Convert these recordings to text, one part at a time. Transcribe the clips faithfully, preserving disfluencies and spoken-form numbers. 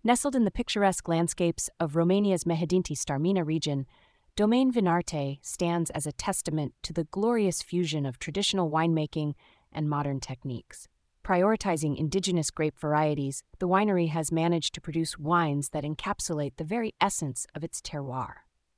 Nestled in the picturesque landscapes of Romania's Mehedinti-Starmina region, Domaine Vinarte stands as a testament to the glorious fusion of traditional winemaking and modern techniques. Prioritizing indigenous grape varieties, the winery has managed to produce wines that encapsulate the very essence of its terroir.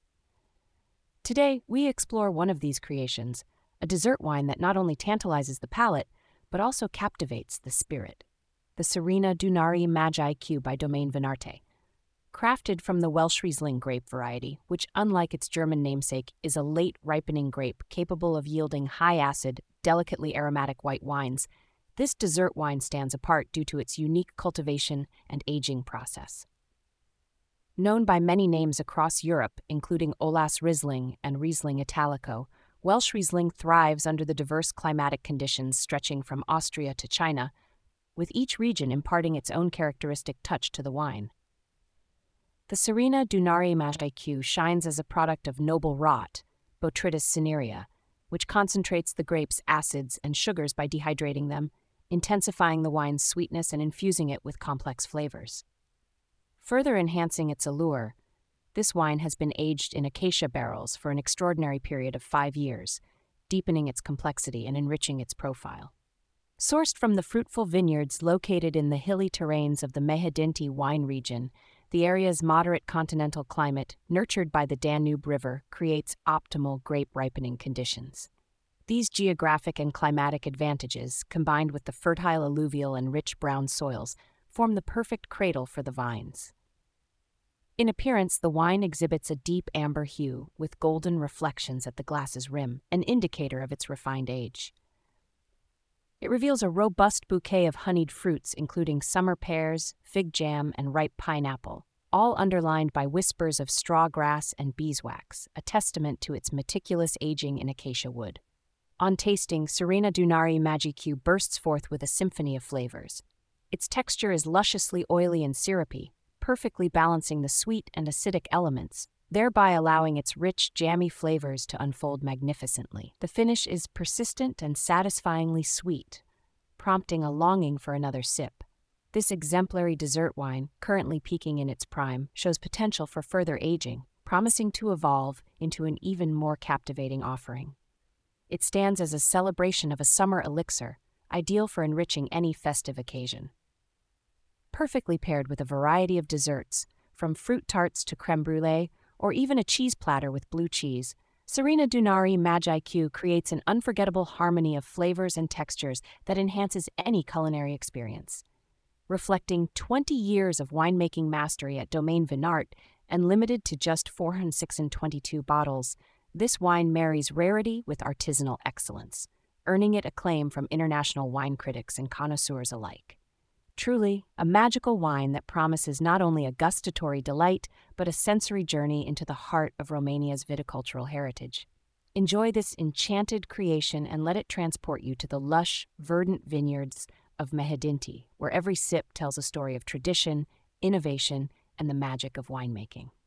Today, we explore one of these creations, a dessert wine that not only tantalizes the palate, but also captivates the spirit. The Serena Dunari Magi Q by Domaine Vinarte. Crafted from the Welsh Riesling grape variety, which, unlike its German namesake, is a late ripening grape capable of yielding high-acid, delicately aromatic white wines, this dessert wine stands apart due to its unique cultivation and aging process. Known by many names across Europe, including Olas Riesling and Riesling Italico, Welsh Riesling thrives under the diverse climatic conditions stretching from Austria to China, with each region imparting its own characteristic touch to the wine. The Serena Dunari Magi Q shines as a product of noble rot, Botrytis cinerea, which concentrates the grape's acids and sugars by dehydrating them, intensifying the wine's sweetness and infusing it with complex flavors. Further enhancing its allure, this wine has been aged in acacia barrels for an extraordinary period of five years, deepening its complexity and enriching its profile. Sourced from the fruitful vineyards located in the hilly terrains of the Mehedinti wine region, the area's moderate continental climate, nurtured by the Danube River, creates optimal grape ripening conditions. These geographic and climatic advantages, combined with the fertile alluvial and rich brown soils, form the perfect cradle for the vines. In appearance, the wine exhibits a deep amber hue with golden reflections at the glass's rim, an indicator of its refined age. It reveals a robust bouquet of honeyed fruits, including summer pears, fig jam, and ripe pineapple, all underlined by whispers of straw grass and beeswax, a testament to its meticulous aging in acacia wood. On tasting, Serena Dunari Magi Q bursts forth with a symphony of flavors. Its texture is lusciously oily and syrupy, perfectly balancing the sweet and acidic elements, thereby allowing its rich, jammy flavors to unfold magnificently. The finish is persistent and satisfyingly sweet, prompting a longing for another sip. This exemplary dessert wine, currently peaking in its prime, shows potential for further aging, promising to evolve into an even more captivating offering. It stands as a celebration of a summer elixir, ideal for enriching any festive occasion. Perfectly paired with a variety of desserts, from fruit tarts to crème brûlée, or even a cheese platter with blue cheese, Serena Dunari Magi Q creates an unforgettable harmony of flavors and textures that enhances any culinary experience. Reflecting twenty years of winemaking mastery at Domaine Vinarte and limited to just four hundred twenty-two bottles, this wine marries rarity with artisanal excellence, earning it acclaim from international wine critics and connoisseurs alike. Truly, a magical wine that promises not only a gustatory delight, but a sensory journey into the heart of Romania's viticultural heritage. Enjoy this enchanted creation and let it transport you to the lush, verdant vineyards of Mehedinti, where every sip tells a story of tradition, innovation, and the magic of winemaking.